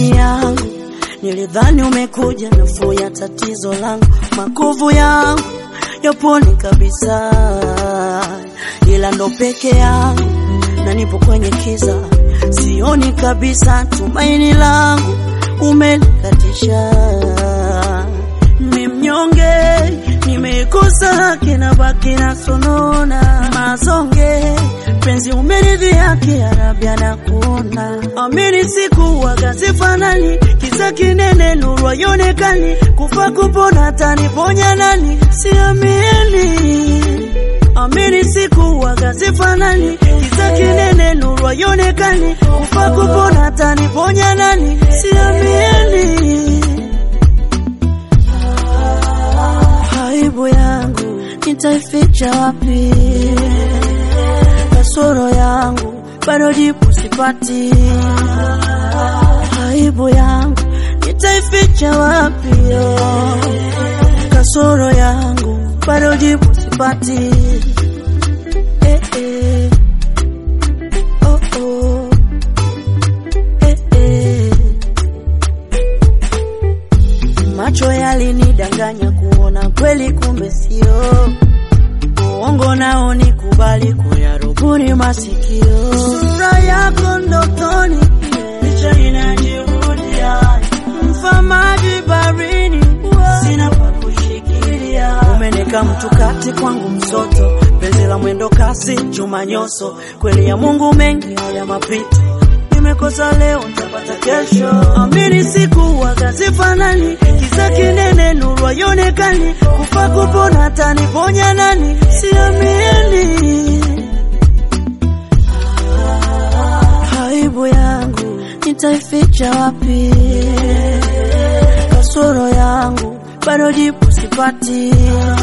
tumaini yangu. Nilidhani umekuja nafuu ya tatizo langu, makovu yangu yapone kabisa, ila ndo peke yangu na nipo kwenye kiza, sioni kabisa tumaini langu umelikatisha. Ni mnyonge, nimekosa haki na baki na sonona mazonge, penzi umeridhia kiarabia na kuona. Amini siku wagazifanani, kisa kinene nuru ayonekani, kufa kupona taniponya nani, siamini. Amini siku wagazifanani, kisa kinene nuru ayonekani, kufa kupona taniponya nani, siamini. Aibu yangu nitaificha wapi? Kasoro yangu bado jibu sipati. Aibu yangu nitaificha wapi? Kasoro yangu bado jibu sipati. Oh oh. Macho yalinidanganya kuona kweli, kumbe sio uongo, nao nikubali kuyarubuni masikio. Sura yako ndotoni, picha inajirudia, mfamaji barini, sina pa kushikilia. Umeneka mtu kati kwangu msoto, penzi la mwendo kasi chuma nyoso, kweli ya Mungu mengi haya mapito, nimekosa leo nitapata kesho. Amini siku wagazifanani, kisa kinene nuru ayonekani, kufa kupona taniponya nani, siamini. Aibu yangu nitaificha wapi? Kasoro yangu bado jibu sipati.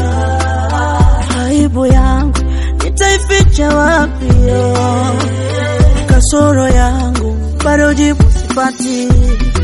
Aibu yangu nitaificha wapi? Kasoro yangu bado jibu sipati.